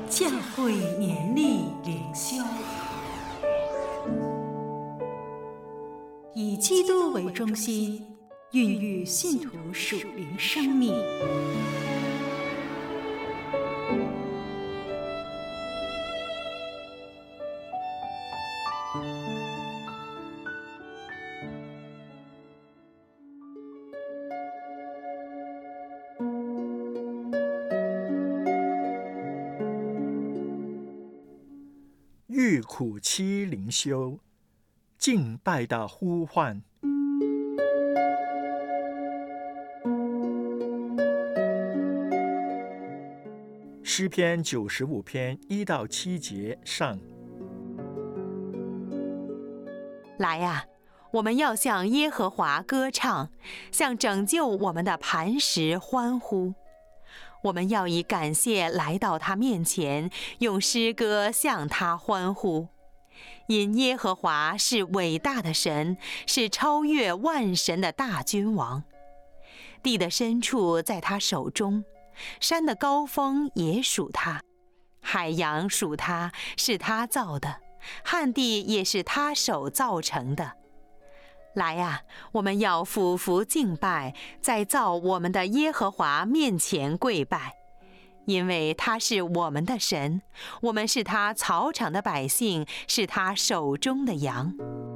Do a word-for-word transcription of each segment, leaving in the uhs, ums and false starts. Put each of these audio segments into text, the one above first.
教会年历灵修，以基督为中心，孕育信徒属灵生命。 遇苦期灵修，敬拜的呼唤。诗篇九十五篇一到七节上。 来呀、啊，我们要向耶和华歌唱，向拯救我们的磐石欢呼。我们要以感谢来到他面前，用诗歌向他欢呼。因耶和华是伟大的神，是超越万神的大君王。地的深处在他手中，山的高峰也属他，海洋属他，是他造的，旱地也是他手造成的。来呀、啊，我们要俯伏敬拜，在造我们的耶和华面前跪拜，因为他是我们的神，我们是他草场的百姓，是他手中的羊。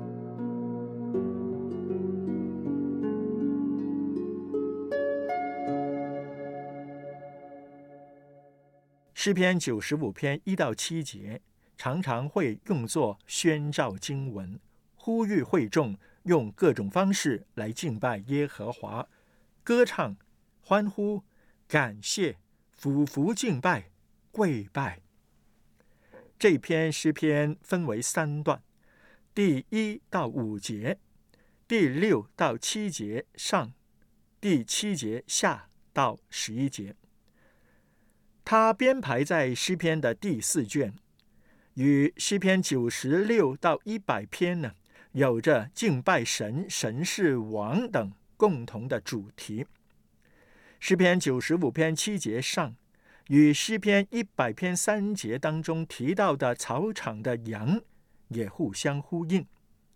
诗篇九十五篇一到七节常常会用作宣召经文，呼吁会众用各种方式来敬拜耶和华，歌唱、欢呼、感谢、俯伏敬拜、跪拜。这篇诗篇分为三段，第一到五节，第六到七节上，第七节下到十一节。它编排在诗篇的第四卷，与诗篇九十六到一百篇呢，有着敬拜神、神是王等共同的主题。诗篇九十五篇七节上，与诗篇一百篇三节当中提到的草场的羊也互相呼应。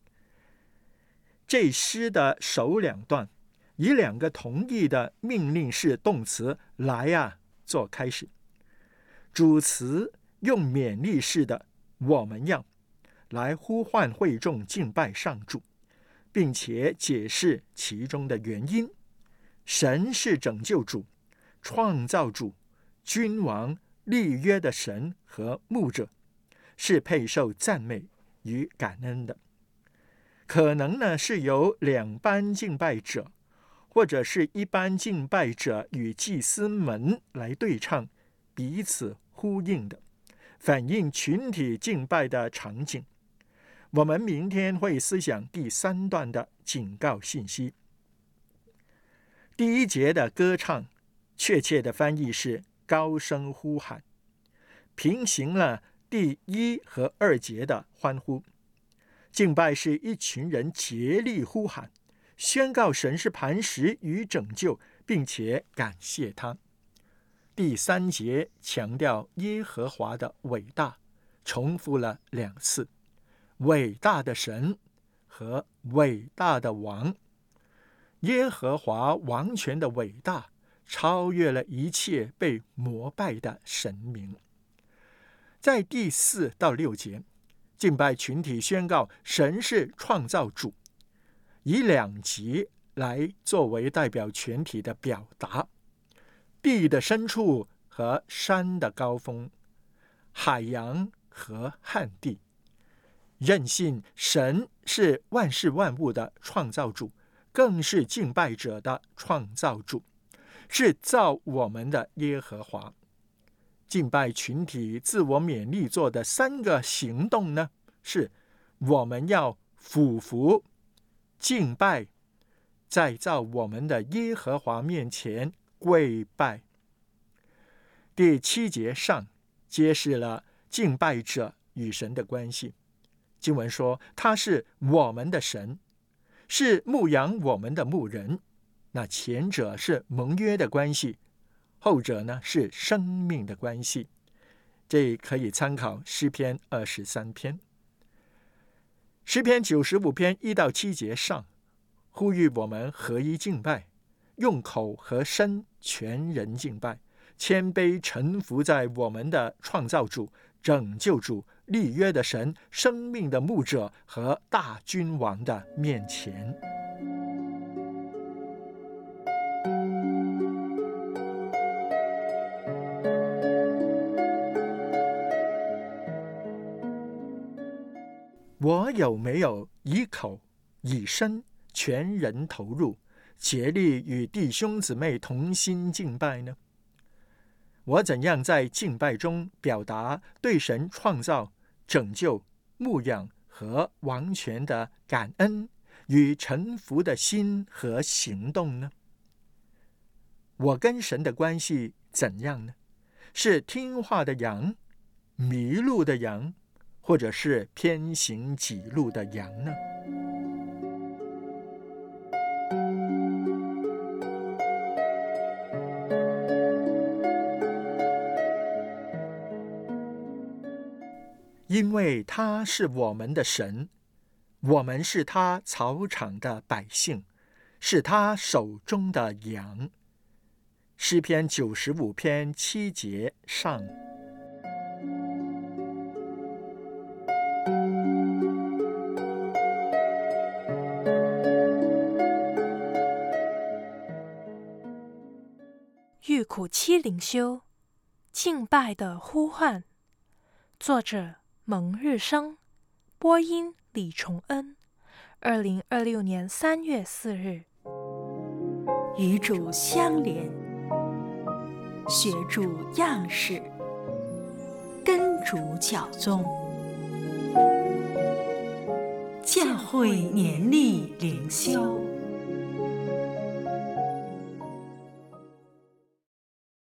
这诗的首两段以两个同义的命令式动词来啊做开始，主词用勉励式的我们要来呼唤会众敬拜上主，并且解释其中的原因。神是拯救主、创造主、君王、立约的神和牧者，是配受赞美与感恩的。可能呢是由两班敬拜者，或者是一般敬拜者与祭司们来对唱，彼此呼应的，反映群体敬拜的场景。我们明天会思想第三段的警告信息。第一节的歌唱，确切的翻译是高声呼喊，平行了第一和二节的欢呼。敬拜是一群人竭力呼喊，宣告神是磐石与拯救，并且感谢他。第三节强调耶和华的伟大，重复了两次，伟大的神和伟大的王。耶和华王权的伟大超越了一切被膜拜的神明。在第四到六节，敬拜群体宣告神是创造主，以两极来作为代表全体的表达。地的深处和山的高峰，海洋和旱地，认信神是万事万物的创造主，更是敬拜者的创造主，是造我们的耶和华。敬拜群体自我勉励做的三个行动呢，是我们要俯伏敬拜，在造我们的耶和华面前跪拜。第七节上揭示了敬拜者与神的关系。经文说他是我们的神，是牧养我们的牧人。那前者是盟约的关系，后者呢是生命的关系。 这可以参考诗篇二十三篇。诗篇九十五篇一到七节上，呼吁我们合一敬拜，用口和身全人敬拜，谦卑臣服在我们的创造主、拯救主、立约的神、生命的牧者和大君王的面前。我有没有以口以身全人投入，竭力与弟兄姊妹同心敬拜呢？我怎样在敬拜中表达对神创造、拯救、牧养和王权的感恩与臣服的心和行动呢？我跟神的关系怎样呢？是听话的羊、迷路的羊，或者是偏行己路的羊呢？因为他是我们的神，我们是他草场的百姓，是他手中的羊。诗篇九十五篇七节上。 玉苦七灵修，敬拜的呼唤。作者蒙日生，播音李崇恩。二零二六年三月四日。 与主相连，学主样式，跟主教宗。教会年历灵修。